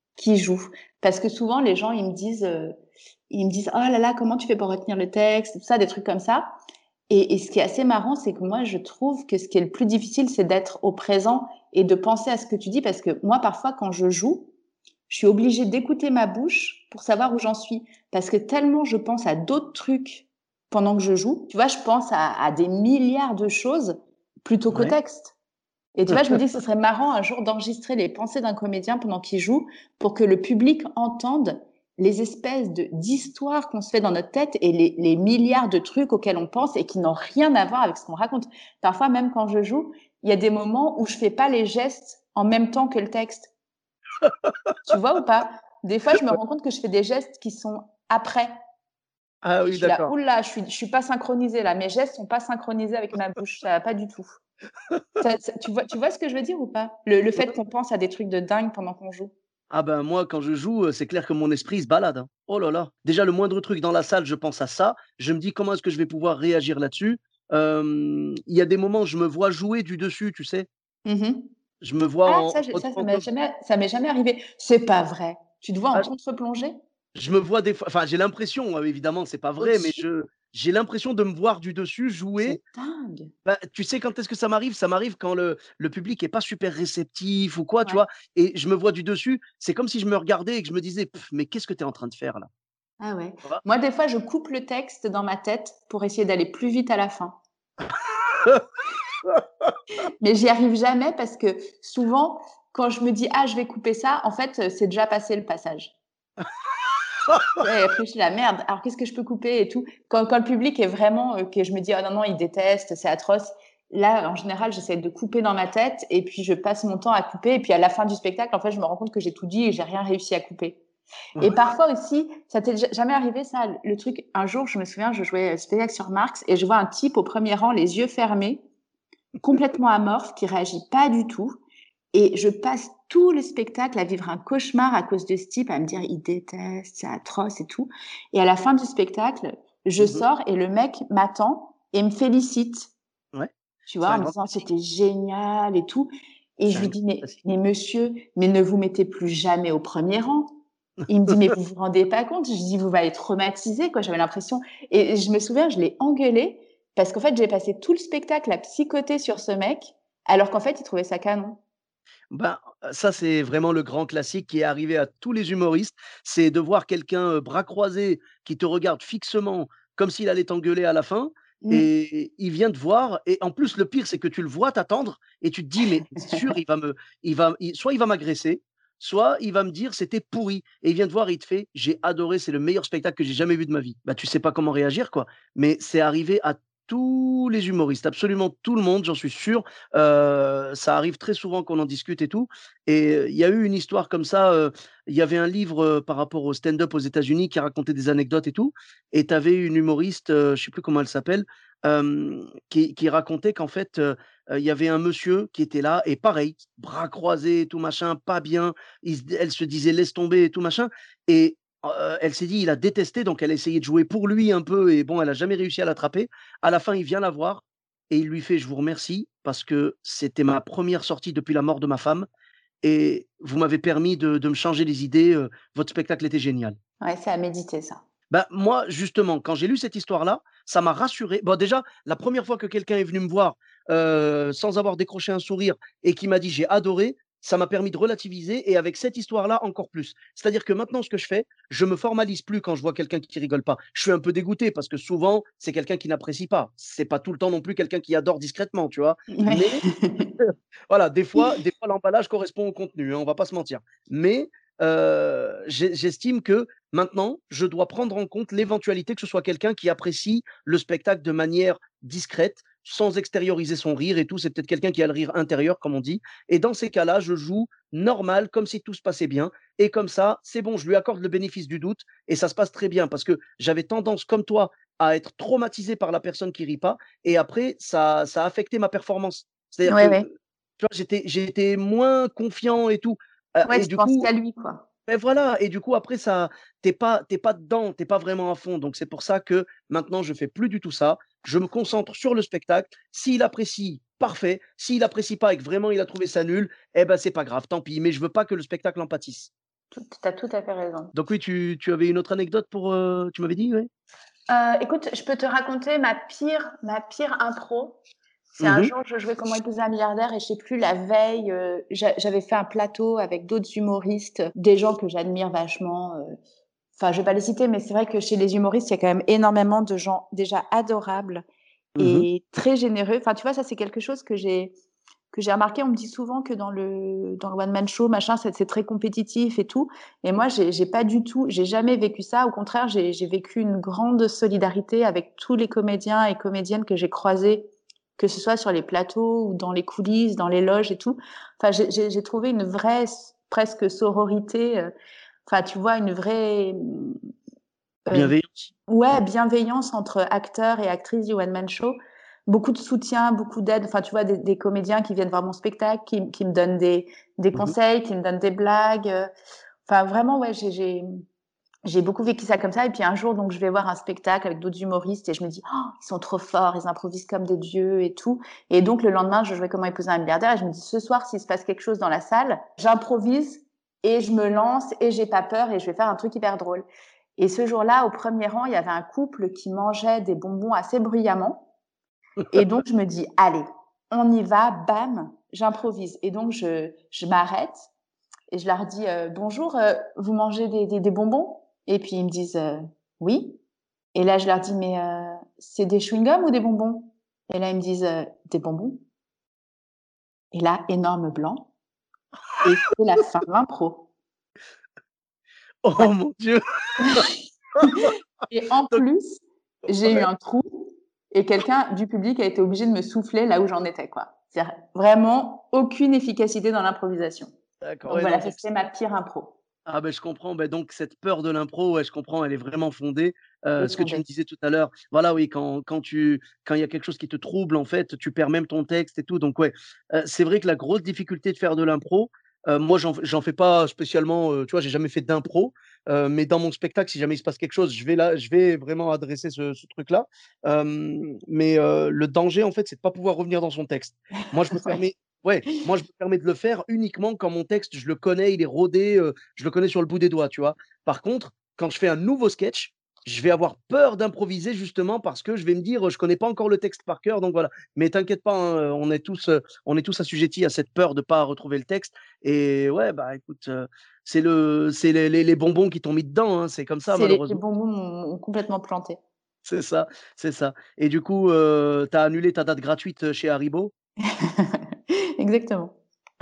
C: qui joue. Parce que souvent, les gens, ils me disent, euh, ils me disent, oh là là, comment tu fais pour retenir le texte, tout ça, des trucs comme ça. Et, et ce qui est assez marrant, c'est que moi, je trouve que ce qui est le plus difficile, c'est d'être au présent et de penser à ce que tu dis. Parce que moi, parfois, quand je joue, je suis obligée d'écouter ma bouche pour savoir où j'en suis. Parce que tellement je pense à d'autres trucs pendant que je joue. Tu vois, je pense à, à des milliards de choses plutôt qu'au
B: Ouais.
C: texte. Et tu vois, je me dis que ce serait marrant un jour d'enregistrer les pensées d'un comédien pendant qu'il joue pour que le public entende les espèces de, d'histoires qu'on se fait dans notre tête et les, les milliards de trucs auxquels on pense et qui n'ont rien à voir avec ce qu'on raconte. Parfois, même quand je joue, il y a des moments où je fais pas les gestes en même temps que le texte. Tu vois ou pas? Des fois, je me rends compte que je fais des gestes qui sont après.
B: Ah
C: Et je
B: oui,
C: suis là,
B: d'accord.
C: oula, je suis, je suis pas synchronisée là. Mes gestes sont pas synchronisés avec ma bouche. Ça va pas du tout. Ça, ça, tu vois, tu vois ce que je veux dire ou pas? Le, le fait qu'on pense à des trucs de dingue pendant qu'on joue.
B: Ah ben moi, quand je joue, heu, c'est clair que mon esprit se balade, hein. Oh là là! Déjà le moindre truc dans la salle, je pense à ça. Je me dis: «Comment est-ce que je vais pouvoir réagir là-dessus?» Hem, il y a des moments, je me vois jouer du dessus, tu sais?
C: Mmh.
B: Je me vois
C: Ah,
B: en
C: ça, je-
B: en
C: ça, ça
B: en
C: m'est
B: com
C: jamais, ça m'est jamais arrivé. C'est pas vrai. Tu te vois en
B: ah,
C: contre-plongée
B: je me vois des fois enfin, j'ai l'impression, heu, évidemment, c'est pas vrai, mais
C: au-dessus?
B: je j'ai l'impression de me voir du dessus jouer.
C: C'est dingue.
B: Bah, tu sais quand est-ce que ça m'arrive? Ça m'arrive quand le le public est pas super réceptif ou quoi, tu
C: Ouais.
B: vois? Et je me vois du dessus, c'est comme si je me regardais et que je me disais: «Pff, mais qu'est-ce que tu es en train de faire là?»
C: Ah ouais.
B: Tu vois?
C: Moi, des fois, je coupe le texte dans ma tête pour essayer d'aller plus vite à la fin. Mais j'y arrive jamais parce que souvent, quand je me dis, ah, je vais couper ça, en fait, euh, c'est déjà passé le passage. Et après, je suis la merde. Alors, qu'est-ce que je peux couper et tout. Quand, quand le public est vraiment, euh, que je me dis, oh non, non, il déteste, c'est atroce. Là, en général, j'essaie de couper dans ma tête et puis je passe mon temps à couper. Et puis à la fin du spectacle, en fait, je me rends compte que j'ai tout dit et j'ai rien réussi à couper. Et parfois aussi, ça t'est jamais arrivé ça, le truc, un jour, je me souviens, je jouais spectacle sur Marx et je vois un type au premier rang, les yeux fermés, complètement amorphe, qui réagit pas du tout. Et je passe tout le spectacle à vivre un cauchemar à cause de ce type, à me dire, il déteste, c'est atroce et tout. Et à la fin du spectacle, je
B: Mmh.
C: sors et le mec m'attend et me félicite,
B: Ouais,
C: tu
B: c'est
C: vois,
B: un
C: en me
B: grand
C: disant,
B: classique.
C: c'était génial et tout. Et
B: C'est
C: je
B: un
C: lui
B: grand
C: dis, mais,
B: classique.
C: mais monsieur, mais ne vous mettez plus jamais au premier rang. Il me dit, mais vous vous rendez pas compte? Je dis, vous allez traumatiser, quoi. J'avais l'impression. Et je me souviens, je l'ai engueulé parce qu'en fait, j'ai passé tout le spectacle à psychoter sur ce mec, alors qu'en fait, il trouvait ça canon.
B: Ben, heu, ça, c'est vraiment le grand classique qui est arrivé à tous les humoristes. C'est de voir quelqu'un, heu, bras croisés, qui te regarde fixement comme s'il allait t'engueuler à la fin
C: Mm.
B: et il vient te voir et en plus, le pire, c'est que tu le vois t'attendre et tu te dis: «Mais c'est sûr, il va me il va il soit il va m'agresser, soit il va me dire: "C'était pourri"» et il vient te voir et il te fait: «J'ai adoré, c'est le meilleur spectacle que j'ai jamais vu de ma vie». Bah, tu sais pas comment réagir, quoi. Mais c'est arrivé à tous les humoristes, absolument tout le monde, j'en suis sûr. Heu, ça arrive très souvent qu'on en discute et tout et heu, il y a eu une histoire comme ça, heu, il y avait un livre, heu, par rapport au stand-up aux États-Unis qui racontait des anecdotes et tout et tu avais une humoriste, heu, je sais plus comment elle s'appelle, hem, qui qui racontait qu'en fait, heu heu, il y avait un monsieur qui était là et pareil, bras croisés et tout machin, pas bien. Il se Elle se disait: «Laisse tomber» et tout machin et heu, elle s'est dit: «Il a détesté», donc elle a essayé de jouer pour lui un peu et bon, elle a jamais réussi à l'attraper. À la fin, il vient la voir et il lui fait: «Je vous remercie parce que c'était ma première sortie depuis la mort de ma femme et vous m'avez permis de de me changer les idées, heu, votre spectacle était génial».
C: Ouais, c'est à méditer, ça.
B: Bah, moi, justement, quand j'ai lu cette histoire-là, ça m'a rassuré. Bon, déjà, la première fois que quelqu'un est venu me voir, heu, sans avoir décroché un sourire et qui m'a dit: «J'ai adoré», ça m'a permis de relativiser et avec cette histoire-là, encore plus. C'est-à-dire que maintenant, ce que je fais, je me formalise plus quand je vois quelqu'un qui rigole pas. Je suis un peu dégoûté parce que souvent, c'est quelqu'un qui n'apprécie pas. C'est pas tout le temps non plus quelqu'un qui adore discrètement, tu vois?
C: Ouais.
B: Mais voilà, des fois des fois l'emballage correspond au contenu, hein, on va pas se mentir. Mais, heu, j'es j'estime que maintenant, je dois prendre en compte l'éventualité que ce soit quelqu'un qui apprécie le spectacle de manière discrète, sans extérioriser son rire et tout. C'est peut-être quelqu'un qui a le rire intérieur, comme on dit et dans ces cas-là, je joue normal, comme si tout se passait bien et comme ça, c'est bon, je lui accorde le bénéfice du doute et ça se passe très bien parce que j'avais tendance, comme toi, à être traumatisé par la personne qui rit pas et après ça ça a affecté ma performance. C'est-à-dire
C: Ouais, ouais.
B: que tu vois, j'étais j'étais moins confiant et tout, heu
C: Ouais,
B: et
C: tu
B: du
C: penses
B: coup
C: qu'à lui, quoi.
B: beh, voilà et du coup après ça tu es pas tu es pas dedans, tu es pas vraiment à fond donc c'est pour ça que maintenant je fais plus du tout ça. Je me concentre sur le spectacle. S'il apprécie, parfait. S'il apprécie pas et que vraiment il a trouvé ça nul et bah, c'est pas grave, tant pis, mais je veux pas que le spectacle en pâtisse.
C: Tu as tout à fait raison.
B: Donc oui, tu, tu avais une autre anecdote pour... euh, tu m'avais dit, oui.
C: Euh, écoute, je peux te raconter ma pire, ma pire impro. C'est un
B: Mhm,
C: jour, je jouais Comment épouser un milliardaire et je sais plus, la veille, euh, j'a- j'avais fait un plateau avec d'autres humoristes, des gens que j'admire vachement. euh. Enfin, je vais pas les citer, mais c'est vrai que chez les humoristes, il y a quand même énormément de gens déjà adorables
B: mhm.
C: et très généreux. Enfin, tu vois, ça, c'est quelque chose que j'ai que j'ai remarqué. On me dit souvent que dans le dans le one man show, machin, c'est c'est très compétitif et tout. Et moi, j'ai j'ai pas du tout, j'ai jamais vécu ça. Au contraire, j'ai j'ai vécu une grande solidarité avec tous les comédiens et comédiennes que j'ai croisés, que ce soit sur les plateaux ou dans les coulisses, dans les loges et tout. Enfin, j'ai j'ai j'ai trouvé une vraie s- presque sororité. euh, Enfin, tu vois, une vraie euh,
B: Bienveillance.
C: ouais, bienveillance entre acteurs et actrices du one man show. Beaucoup de soutien, beaucoup d'aide. Enfin, tu vois, des, des comédiens qui viennent voir mon spectacle, qui, qui me donnent des, des
B: Mhm.
C: conseils, qui me donnent des blagues. euh. Enfin, vraiment, ouais, j'ai, j'ai, j'ai beaucoup vécu ça comme ça. Et puis un jour, donc, je vais voir un spectacle avec d'autres humoristes et je me dis, oh, ils sont trop forts, ils improvisent comme des dieux et tout. Et donc, le lendemain, je jouais Comment épouser un milliardaire et je me dis, ce soir, s'il se passe quelque chose dans la salle, j'improvise et je me lance et j'ai pas peur et je vais faire un truc hyper drôle. Et ce jour-là, au premier rang, il y avait un couple qui mangeait des bonbons assez bruyamment. Et donc, je me dis, allez, on y va, bam, j'improvise. Et donc, je, je m'arrête et je leur dis, euh, bonjour, euh, vous mangez des, des, des bonbons? Et puis, ils me disent, euh, oui. Et là, je leur dis, mais euh, c'est des chewing-gums ou des bonbons? Et là, ils me disent, euh, des bonbons. Et là, énorme blanc. Et c'est la fin de l'impro.
B: Oh
C: Voilà.
B: mon Dieu!
C: Et en
B: Donc,
C: plus, j'ai eu
B: ouais,
C: un trou et quelqu'un du public a été obligé de me souffler là où j'en étais, quoi. C'est-à-dire vraiment aucune efficacité dans l'improvisation.
B: d'accord,
C: Donc
B: ouais, non,
C: voilà, ça
B: donc
C: c'était ma pire impro.
B: ah ben je comprends, ben donc cette peur de l'impro, ouais, je comprends, elle est vraiment fondée. Heu,
C: Et
B: ce que tu me
C: fondée.
B: disais tout à l'heure, voilà, oui, quand quand tu quand il y a quelque chose qui te trouble, en fait, tu perds même ton texte et tout, donc ouais, heu, c'est vrai que la grosse difficulté de faire de l'impro, heu, moi j'en f j'en fais pas spécialement, heu, tu vois, j'ai jamais fait d'impro, heu, mais dans mon spectacle, si jamais il se passe quelque chose, je vais là je vais vraiment adresser ce ce truc-là. Hem, mais heu, le danger, en fait, c'est de pas pouvoir revenir dans son texte. Moi, je me
C: Ouais.
B: permets ouais, moi, je me permets de le faire uniquement quand mon texte, je le connais, il est rodé, heu, je le connais sur le bout des doigts, tu vois? Par contre, quand je fais un nouveau sketch, je vais avoir peur d'improviser justement parce que je vais me dire: «Je connais pas encore le texte par cœur», donc voilà. Mais t'inquiète pas, hein, on est tous, heu, on est tous assujettis à cette peur de pas retrouver le texte et ouais, bah, écoute, heu, c'est le c'est les les les bonbons qui t'ont mis dedans, hein, c'est comme ça
C: C'est les, les
B: malheureusement.
C: bonbons m'ont m'ont complètement planté.
B: C'est ça, c'est ça et du coup, heu, tu as annulé ta date gratuite, chez Haribo?
C: Exactement.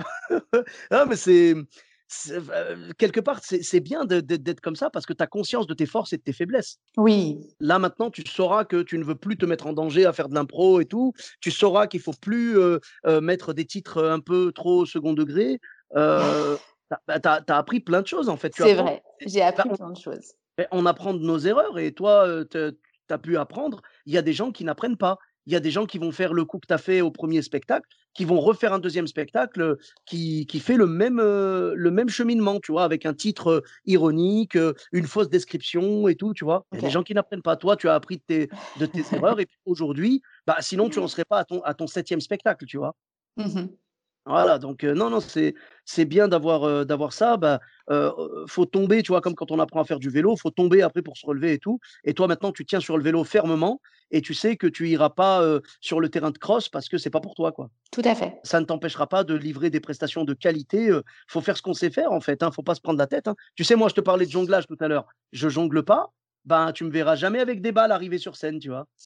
B: Non, mais c'est c'est v quelque part, c'est c'est bien de d'être d'être comme ça parce que tu as conscience de tes forces et de tes faiblesses.
C: Oui,
B: Là, maintenant, tu sauras que tu ne veux plus te mettre en danger à faire de l'impro et tout. Tu sauras qu'il faut plus, heu heu, mettre des titres, un peu trop second degré. Heu, tu as bah, tu as tu as appris plein de choses, en fait. Tu
C: c'est
B: apprends
C: vrai. J'ai
B: bah,
C: appris
B: on
C: plein de choses.
B: beh, on apprend de nos erreurs et toi, heu, te tu as pu apprendre. Il y a des gens qui n'apprennent pas. Il y a des gens qui vont faire le coup que tu as fait au premier spectacle, qui vont refaire un deuxième spectacle, heu, qui qui fait le même, heu, le même cheminement, tu vois? Avec un titre, heu, ironique, heu, une fausse description et tout, tu vois? Il y a des
C: OK.
B: gens qui n'apprennent pas. Toi, tu as appris de tes de tes erreurs et puis aujourd'hui, bah, sinon tu en serais pas à ton à ton septième spectacle, tu vois?
C: Mmh.
B: Voilà, donc heu, non, non, c'est c'est bien d'avoir, heu, d'avoir ça. Bah, heu heu, faut tomber, tu vois? Comme quand on apprend à faire du vélo, faut tomber après pour se relever et tout et toi, maintenant, tu tiens sur le vélo fermement et tu sais que tu iras pas, heu, sur le terrain de cross parce que c'est pas pour toi, quoi.
C: Tout à fait.
B: Ça ne t'empêchera pas de livrer des prestations de qualité, heu, faut faire ce qu'on sait faire, en fait, hein, faut pas se prendre la tête, hein. Tu sais, moi, je te parlais de jonglage tout à l'heure. Je jongle pas, ben, tu me verras jamais avec des balles arriver sur scène, tu vois?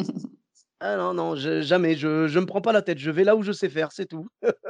B: Ah non, non, je jamais, je je me prends pas la tête, je vais là où je sais faire, c'est tout.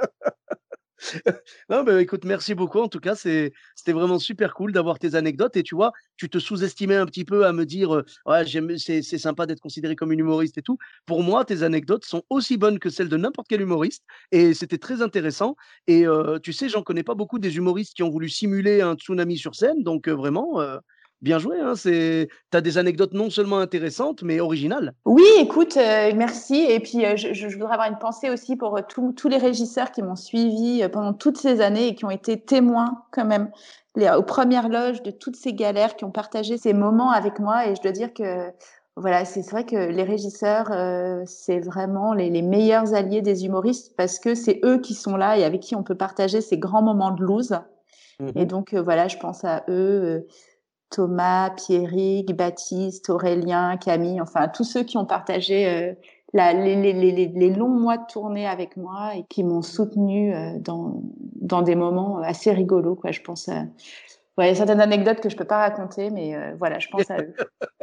B: Non, bah, écoute, merci beaucoup. En tout cas, c'est c'était vraiment super cool d'avoir tes anecdotes et tu vois, tu te sous-estimais un petit peu à me dire, heu: «Ouais, j'aime c'est c'est sympa d'être considéré comme une humoriste et tout». Pour moi, tes anecdotes sont aussi bonnes que celles de n'importe quel humoriste et c'était très intéressant et heu, tu sais, j'en connais pas beaucoup des humoristes qui ont voulu simuler un tsunami sur scène donc heu, vraiment, heu, bien joué, hein. C'est tu as des anecdotes non seulement intéressantes, mais originales.
C: Oui, écoute, heu, merci et puis, heu, je je je voudrais avoir une pensée aussi pour, heu, tous tous les régisseurs qui m'ont suivie, heu, pendant toutes ces années et qui ont été témoins quand même, les aux premières loges de toutes ces galères, qui ont partagé ces moments avec moi et je dois dire que, voilà, c'est c'est vrai que les régisseurs, heu, c'est vraiment les les meilleurs alliés des humoristes parce que c'est eux qui sont là et avec qui on peut partager ces grands moments de loose Mmh. Et donc, euh, voilà, je pense à eux, euh, Thomas, Pierrick, Baptiste, Aurélien, Camille, enfin, tous ceux qui ont partagé euh, la, les, les, les, les longs mois de tournée avec moi et qui m'ont soutenue euh, dans, dans des moments assez rigolos, quoi. Je pense à... Ouais, il y a certaines anecdotes que je peux pas raconter, mais euh, voilà, je pense à eux.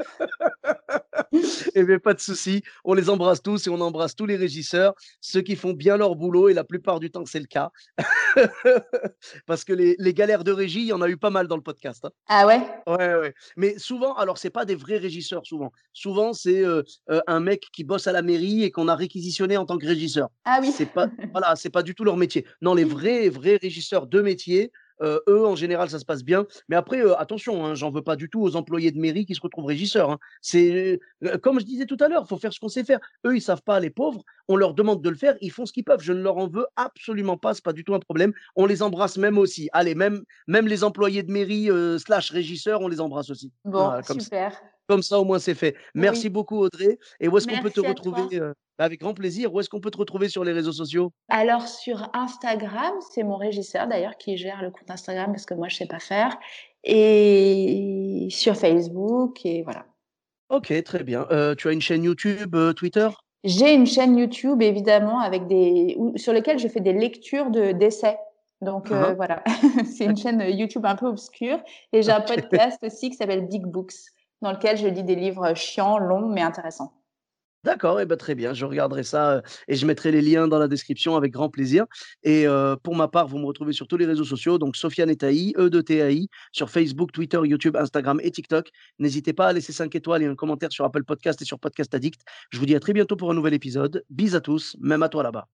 B: Eh bien, pas de souci. On les embrasse tous et on embrasse tous les régisseurs, ceux qui font bien leur boulot, et la plupart du temps, c'est le cas. Parce que les, les galères de régie, il y en a eu pas mal dans le podcast. Hein.
C: Ah ouais?
B: Ouais, ouais. Mais souvent, alors, c'est pas des vrais régisseurs, souvent. Souvent, c'est euh, euh, un mec qui bosse à la mairie et qu'on a réquisitionné en tant que régisseur.
C: Ah oui.
B: C'est pas, voilà, c'est pas du tout leur métier. Non, les vrais, vrais régisseurs de métier, euh, eux, en général, ça se passe bien. Mais après, euh, attention, hein, j'en veux pas du tout aux employés de mairie qui se retrouvent régisseurs. Hein. C'est euh, comme je disais tout à l'heure, faut faire ce qu'on sait faire. Eux, ils savent pas, les pauvres. On leur demande de le faire, ils font ce qu'ils peuvent. Je ne leur en veux absolument pas, c'est pas du tout un problème. On les embrasse même aussi. Allez, même, même les employés de mairie euh, slash régisseurs, on les embrasse aussi.
C: Bon,
B: Voilà, comme
C: super.
B: Ça, comme ça, au moins, c'est fait. Merci
C: Oui.
B: beaucoup, Audrey. Et où est-ce qu'on peut te
C: Merci à
B: retrouver
C: toi.
B: euh, Avec grand plaisir. Où est-ce qu'on peut te retrouver sur les réseaux sociaux?
C: Alors, sur Instagram, c'est mon régisseur d'ailleurs qui gère le compte Instagram parce que moi, je sais pas faire. Et sur Facebook, et voilà.
B: Ok, très bien. Euh, tu as une chaîne YouTube, euh, Twitter?
C: J'ai une chaîne YouTube, évidemment, avec des, où- sur lesquelles je fais des lectures de, d'essais. Donc, euh,
B: Hein.
C: voilà. C'est une chaîne YouTube un peu obscure. Et j'ai un
B: Ok.
C: podcast aussi qui s'appelle Big Books, dans lequel je lis des livres chiants, longs, mais intéressants.
B: D'accord, et ben très bien, je regarderai ça euh, et je mettrai les liens dans la description avec grand plaisir. Et euh, pour ma part, vous me retrouvez sur tous les réseaux sociaux, donc Sofiane Etaï, E de T A I, sur Facebook, Twitter, YouTube, Instagram et TikTok. N'hésitez pas à laisser cinq étoiles et un commentaire sur Apple Podcast et sur Podcast Addict. Je vous dis à très bientôt pour un nouvel épisode. Bis à tous, même à toi là-bas.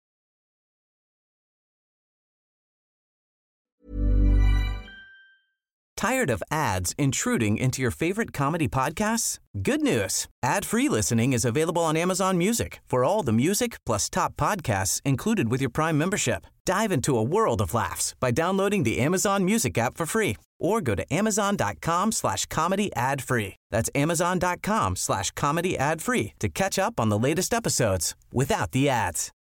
F: Tired of ads intruding into your favorite comedy podcasts? Good news. Ad-free listening is available on Amazon Music for all the music plus top podcasts included with your Prime membership. Dive into a world of laughs by downloading the Amazon Music app for free or go to amazon.com slash comedy ad free. That's amazon.com slash comedy ad free to catch up on the latest episodes without the ads.